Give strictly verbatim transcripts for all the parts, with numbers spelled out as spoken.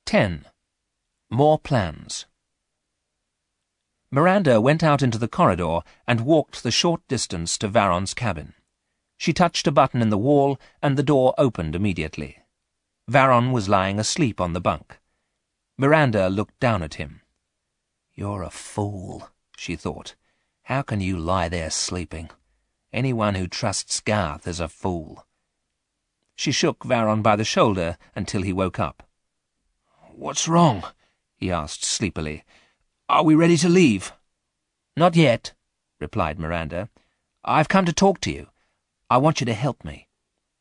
ten. More plans. Miranda went out into the corridor and walked the short distance to Varon's cabin. She touched a button in the wall, and the door opened immediately. Varon was lying asleep on the bunk. Miranda looked down at him. "You're a fool," she thought. "How can you lie there sleeping? Anyone who trusts Garth is a fool." She shook Varon by the shoulder until he woke up. "What's wrong?" he asked sleepily. "Are we ready to leave?" "Not yet," replied Miranda. "I've come to talk to you. I want you to help me."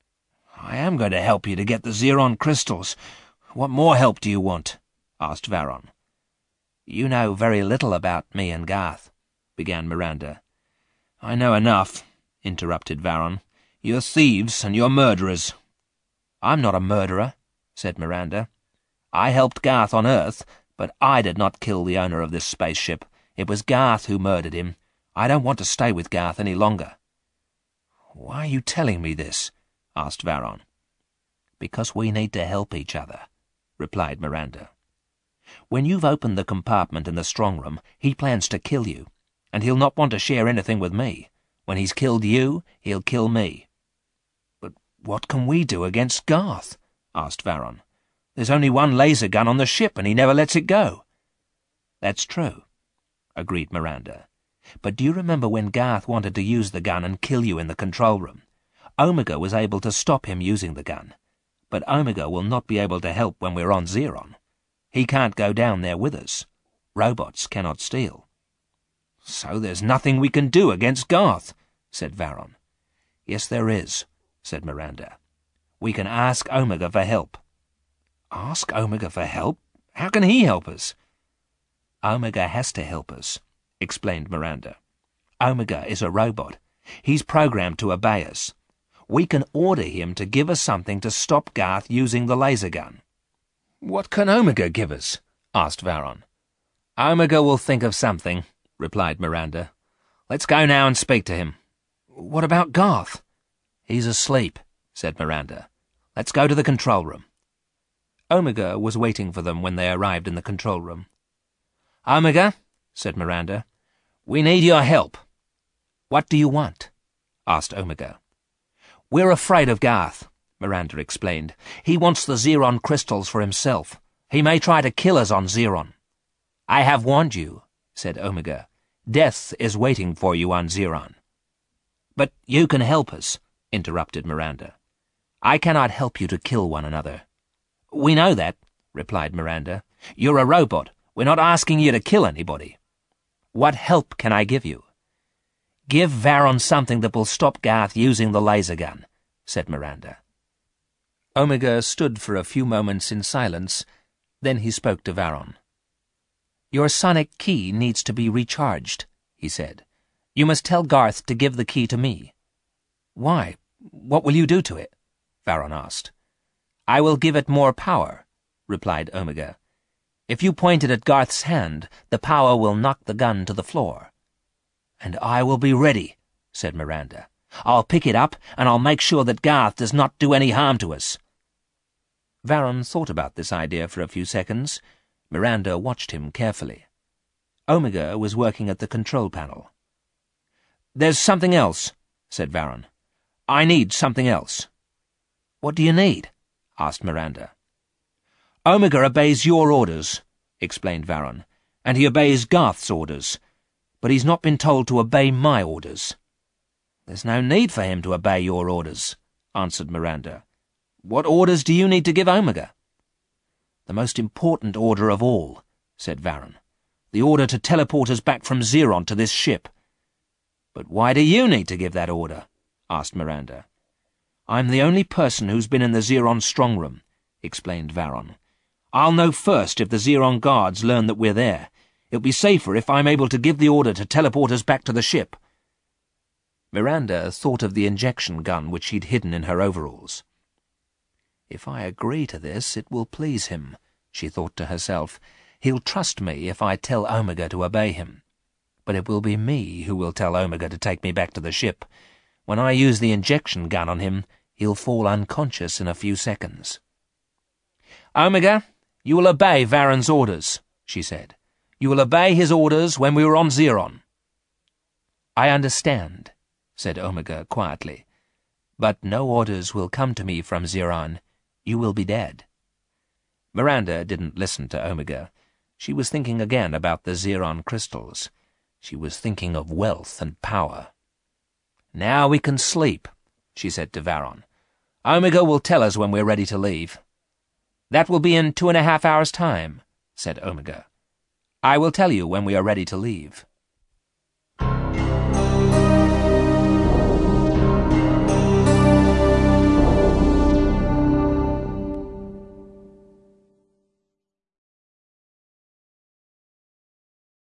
"I am going to help you to get the Zeron crystals. What more help do you want?" asked Varon. "You know very little about me and Garth," began Miranda. "I know enough," interrupted Varon. "You're thieves and you're murderers." "I'm not a murderer," said Miranda. "I helped Garth on Earth, but I did not kill the owner of this spaceship. It was Garth who murdered him. I don't want to stay with Garth any longer." "Why are you telling me this?" asked Varon. "Because we need to help each other," replied Miranda. "When you've opened the compartment in the strong room, he plans to kill you, and he'll not want to share anything with me. When he's killed you, he'll kill me." "But what can we do against Garth?" asked Varon. "There's only one laser gun on the ship, and he never lets it go." "That's true," agreed Miranda. "But do you remember when Garth wanted to use the gun and kill you in the control room? Omega was able to stop him using the gun. But Omega will not be able to help when we're on Zeron. He can't go down there with us. Robots cannot steal." "So there's nothing we can do against Garth," said Varon. "Yes, there is," said Miranda. "We can ask Omega for help." "Ask Omega for help? How can he help us?" "Omega has to help us," explained Miranda. "Omega is a robot. He's programmed to obey us. We can order him to give us something to stop Garth using the laser gun." "What can Omega give us?" asked Varon. "Omega will think of something," replied Miranda. "Let's go now and speak to him." "What about Garth?" "He's asleep," said Miranda. "Let's go to the control room." Omega was waiting for them when they arrived in the control room. "Omega," said Miranda, "we need your help." "What do you want?" asked Omega. "We're afraid of Garth," Miranda explained. "He wants the Zeron crystals for himself. He may try to kill us on Zeron." "I have warned you," said Omega. "Death is waiting for you on Zeron." "But you can help us," interrupted Miranda. "I cannot help you to kill one another." "We know that," replied Miranda. "You're a robot. We're not asking you to kill anybody." "What help can I give you?" "Give Varon something that will stop Garth using the laser gun," said Miranda. Omega stood for a few moments in silence. Then he spoke to Varon. "Your sonic key needs to be recharged," he said. "You must tell Garth to give the key to me." "Why? What will you do to it?" Varon asked. "I will give it more power," replied Omega. "If you point it at Garth's hand, the power will knock the gun to the floor." "And I will be ready," said Miranda. "I'll pick it up, and I'll make sure that Garth does not do any harm to us." Varon thought about this idea for a few seconds. Miranda watched him carefully. Omega was working at the control panel. "There's something else," said Varon. "I need something else." "What do you need?" asked Miranda. "Omega obeys your orders," explained Varon, "and he obeys Garth's orders, but he's not been told to obey my orders." "There's no need for him to obey your orders," answered Miranda. "What orders do you need to give Omega?" "The most important order of all," said Varon. "The order to teleport us back from Zeron to this ship." "But why do you need to give that order?" asked Miranda. "I'm the only person who's been in the Zeron strongroom," explained Varon. "I'll know first if the Zeron guards learn that we're there. It'll be safer if I'm able to give the order to teleport us back to the ship." Miranda thought of the injection gun which she'd hidden in her overalls. "If I agree to this, it will please him," she thought to herself. "He'll trust me if I tell Omega to obey him. But it will be me who will tell Omega to take me back to the ship. When I use the injection gun on him, he'll fall unconscious in a few seconds." "Omega, You will obey Varan's orders, she said. You will obey his orders when we are on Zeron. I understand, said Omega quietly. But no orders will come to me from Zeron. You will be dead. Miranda didn't listen to Omega. She was thinking again about the Zeron crystals. She was thinking of wealth and power. Now we can sleep, she said to Varon. Omega will tell us when we're ready to leave. That will be in two and a half hours' time, said Omega. I will tell you when we are ready to leave.